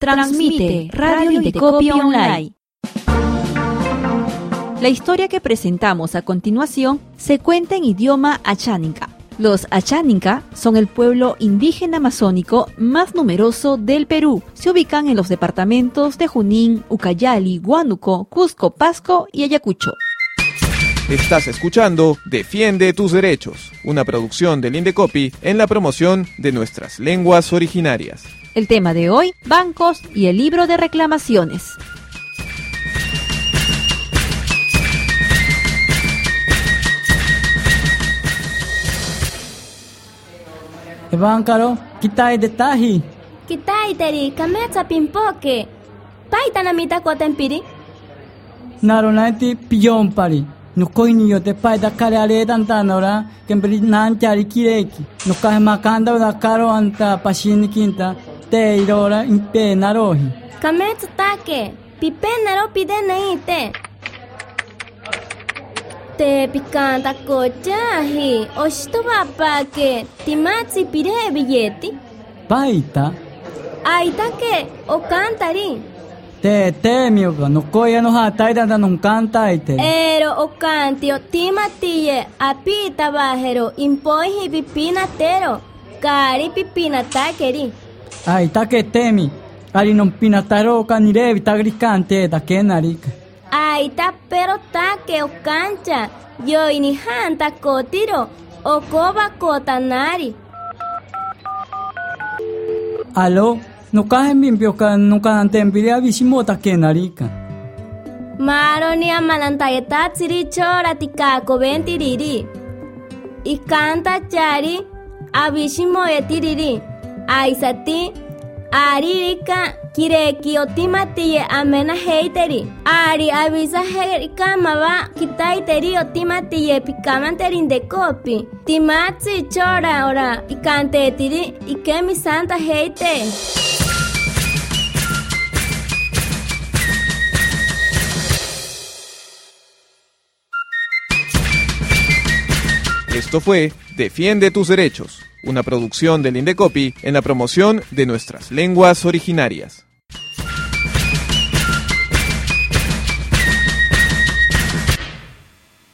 Transmite Radio Indecopi Online. La historia que presentamos a continuación se cuenta en idioma acháninca. Los acháninca son el pueblo indígena amazónico más numeroso del Perú. Se ubican en los departamentos de Junín, Ucayali, Huánuco, Cusco, Pasco y Ayacucho. Estás escuchando Defiende tus derechos, una producción del Indecopi en la promoción de nuestras lenguas originarias. El tema de hoy, bancos y el libro de reclamaciones. Evankaro, kitai de tahi. Kitai teri, kametsa pimpoke. Paita namita kotempiri. Naronaiti piyompari. Nukoini yo te paita kare ale tantanora, kembri nanchari kireki. Nukahe makanda da karo anta pashini kinta, te irora impe narohi. Kametsa take, pipe naro pide neite. Te picanta cochahi, oshito papake, timatsi pire billeti. Paita? Aita que, o cantari. Te mioga, nukoya no hatai da non cantaite. Ero o cantio, timatie, apita bajero, impohi pipina tero, cari pipina takeri. Aita que temi, ali non pinataro canirevi tagricante da kenarika. Aita pero take o cancha, yo inihanta kotiro, o koba kotanari. Aló, no caen limpio que nunca antempire avisimota kenarika. Maro ni amalantayeta tsiri chora tikako ventiriri. Y canta chari avisimo etiriri. Aisati aririka kireki otimatiye amena heiteri. Ari avisa herika mava kitaiteri otimatiye pikamanterin de copi. Timatsi chora ora ikante etiri ikemi santa heite. Esto fue Defiende tus derechos, una producción del Indecopi en la promoción de nuestras lenguas originarias.